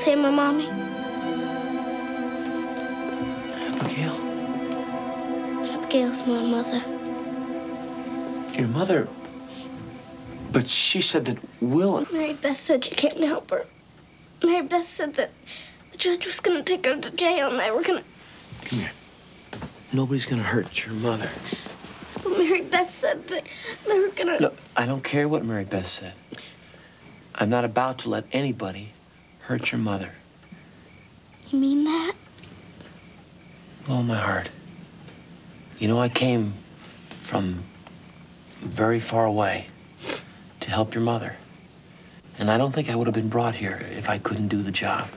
say my mommy? Abigail? Abigail's my mother. Your mother? But she said that Will... Mary Beth said you can't help her. Mary Beth said that the judge was going to take her to jail and they were going to... Come here. Nobody's going to hurt your mother. But Mary Beth said that they were going to... Look, I don't care what Mary Beth said. I'm not about to let anybody hurt your mother. You mean that? With all my heart. You know, I came from very far away to help your mother. And I don't think I would have been brought here if I couldn't do the job.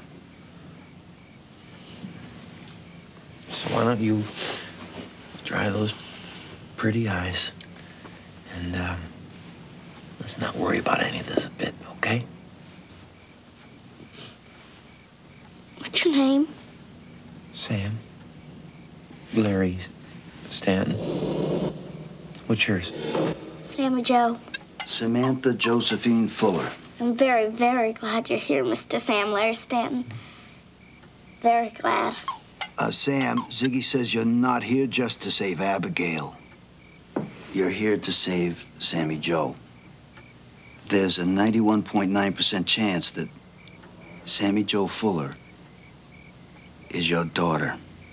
So why don't you dry those pretty eyes and let's not worry about any of this a bit, okay? What's your name? Sam. Larry Stanton. What's yours? Sammy Joe. Samantha Josephine Fuller. I'm very, very glad you're here, Mr. Sam Larry Stanton. Very glad. Sam, Ziggy says you're not here just to save Abigail. You're here to save Sammy Joe. There's a 91.9% chance that Sammy Joe Fuller is your daughter.